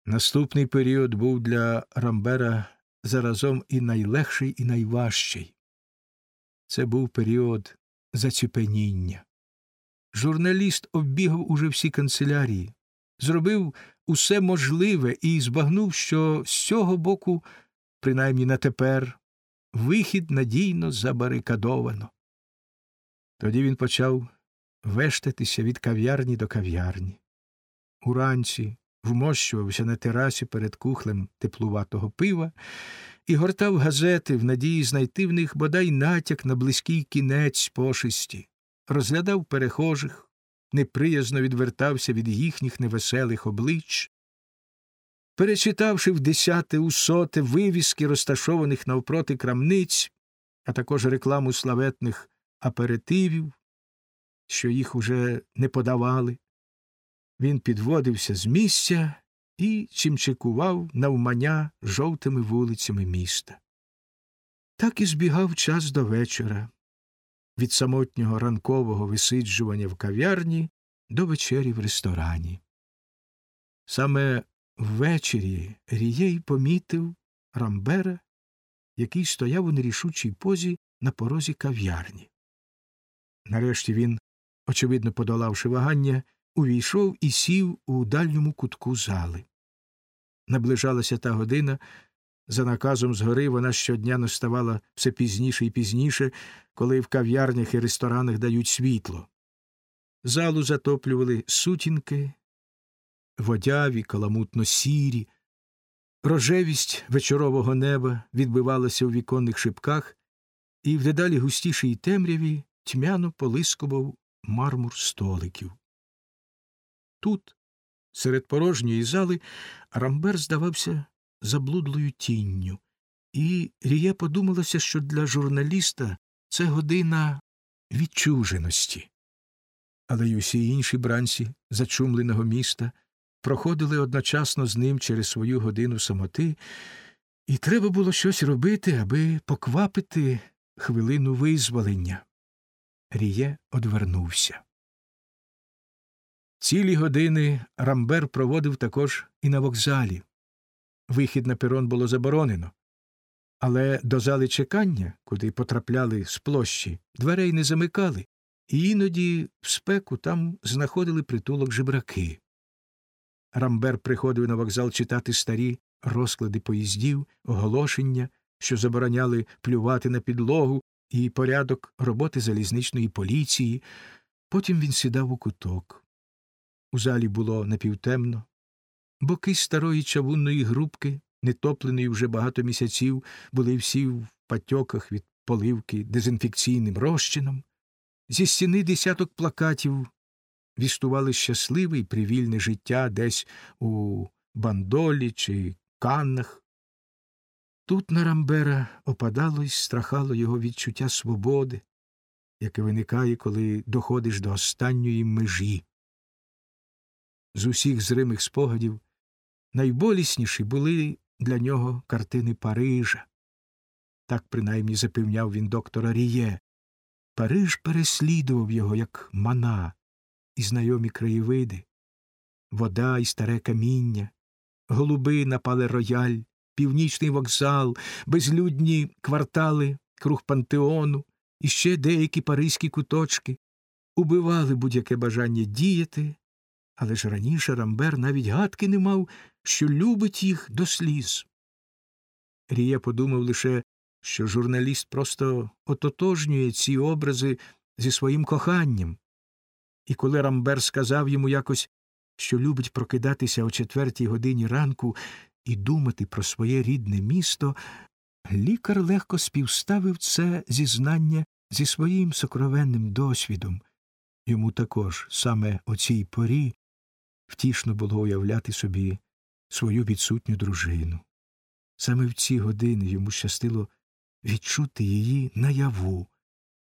Наступний період був для Рамбера заразом і найлегший, і найважчий. Це був період заціпеніння. Журналіст оббігав уже всі канцелярії, зробив усе можливе і збагнув, що з цього боку, принаймні на тепер, вихід надійно забарикадовано. Тоді він почав вештатися від кав'ярні до кав'ярні. Уранці вмощувався на терасі перед кухлем теплуватого пива і гортав газети в надії знайти в них бодай натяк на близький кінець пошесті, розглядав перехожих, неприязно відвертався від їхніх невеселих облич. Перечитавши в 10-те, у 100-те вивіски, розташованих навпроти крамниць, а також рекламу славетних аперитивів, що їх уже не подавали, він підводився з місця і чимчикував навмання жовтими вулицями міста. Так і збігав час до вечора, від самотнього ранкового висиджування в кав'ярні до вечері в ресторані. Саме ввечері Рієй помітив Рамбера, який стояв у нерішучій позі на порозі кав'ярні. Нарешті він, очевидно подолавши вагання, увійшов і сів у дальньому кутку зали. Наближалася та година, за наказом згори вона щодня наставала все пізніше і пізніше, коли в кав'ярнях і ресторанах дають світло. Залу затоплювали сутінки, водяві, каламутно-сірі. Рожевість вечорового неба відбивалася у віконних шибках, і в дедалі густішій темряві тьмяно полискував мармур столиків. Тут, серед порожньої зали, Рамбер здавався заблудлою тінню, і Ріє подумалося, що для журналіста це година відчуженості. Але й усі інші бранці зачумленого міста проходили одночасно з ним через свою годину самоти, і треба було щось робити, аби поквапити хвилину визволення. Ріє одвернувся. Цілі години Рамбер проводив також і на вокзалі. Вихід на перон було заборонено. Але до зали чекання, куди потрапляли з площі, дверей не замикали, і іноді в спеку там знаходили притулок жебраки. Рамбер приходив на вокзал читати старі розклади поїздів, оголошення, що забороняли плювати на підлогу, і порядок роботи залізничної поліції. Потім він сідав у куток. У залі було напівтемно. Боки старої чавунної грубки, нетопленої вже багато місяців, були всі в патьоках від поливки дезінфекційним розчином. Зі стіни десяток плакатів вістували щасливе і привільне життя десь у Бандолі чи Каннах. Тут на Рамбера опадало й страхало його відчуття свободи, яке виникає, коли доходиш до останньої межі. З усіх зримих спогадів найболісніші були для нього картини Парижа. Так принаймні запевняв він доктора Ріє. Париж переслідував його, як мана, і знайомі краєвиди. Вода і старе каміння, голуби на Пале-Рояль, північний вокзал, безлюдні квартали круг Пантеону і ще деякі паризькі куточки убивали будь-яке бажання діяти, але ж раніше Рамбер навіть гадки не мав, що любить їх до сліз. Ріє подумав лише, що журналіст просто ототожнює ці образи зі своїм коханням. І коли Рамбер сказав йому якось, що любить прокидатися о 4-й годині ранку і думати про своє рідне місто, лікар легко співставив це зізнання зі своїм сокровенним досвідом. Йому також саме о цій порі втішно було уявляти собі свою відсутню дружину. Саме в ці години йому щастило відчути її наяву,